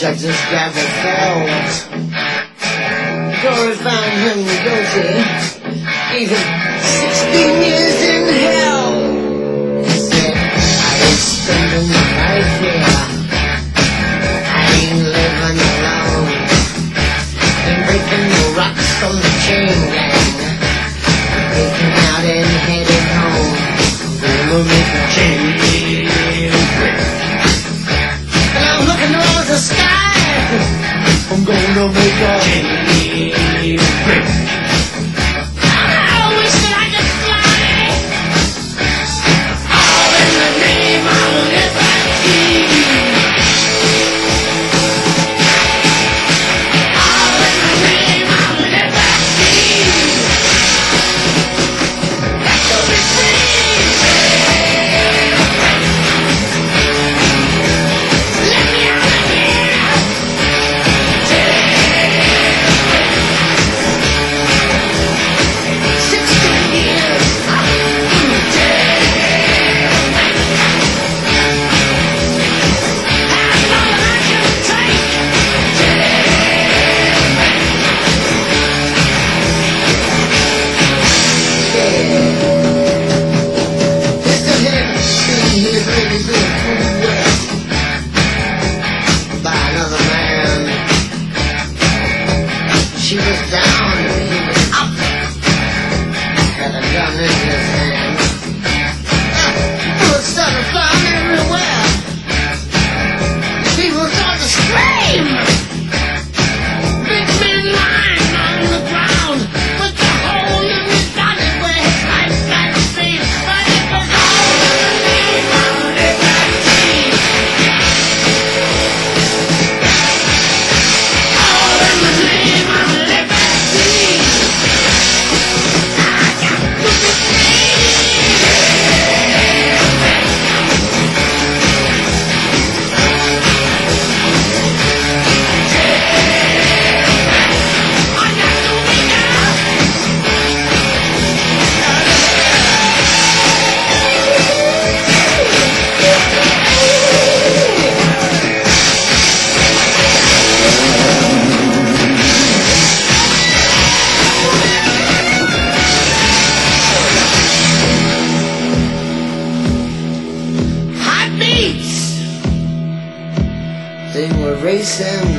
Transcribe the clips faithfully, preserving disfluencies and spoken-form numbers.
such as gathered felt. Glory found him guilty, gave him sixteen years in hell. He said, I ain't spending my life here, I ain't living alone, been breaking the rocks from the chain gang, breaking out and heading home. I'm gonna make a chain break, and I'm looking towards the sky. I'm gonna make a chain break. I wish that I could fly, all in the name of liberty, all in the name of liberty. Let go be free. Let me out of here. Sixteen years in the jail. That's all that I can take. Mister Henry, he is really being proved well by another man. She was down, he was up, had a gun in his hand. Bullets started flying everywhere. People started to scream. Big men lying on the ground with the hole in his body where his life got saved. But it was all in the name of liberty. All in the name of liberty. I got to be free. I got to be out. Hot beats. They were racing.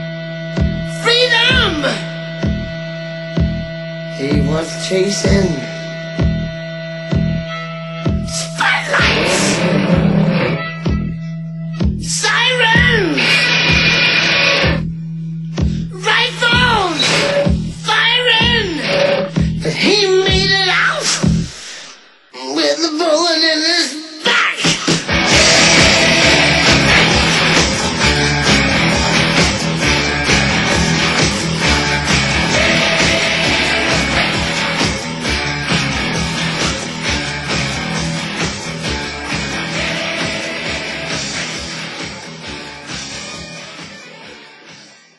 Freedom. He was chasing.